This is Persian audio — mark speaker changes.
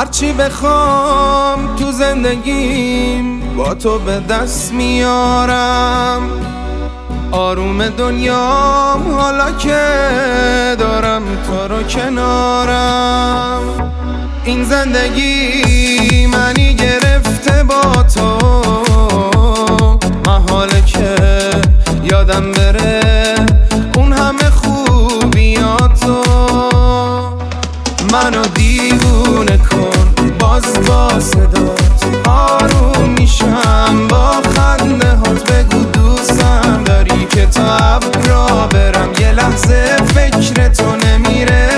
Speaker 1: هرچی بخوام تو زندگیم با تو به دست میارم. آروم دنیام حالا که دارم تو رو کنارم. این زندگی منی گرفته با تو، محاله که یادم بره اون همه خوبیاتو. منو دیوونه کن باز با صدات، آروم میشم با خنده هات. بگو دوستم داری که تا ابرا برم، یه لحظه فکر تو نمیره.